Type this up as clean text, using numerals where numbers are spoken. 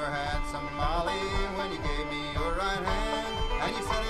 ever had some Molly when you gave me your right hand? And you said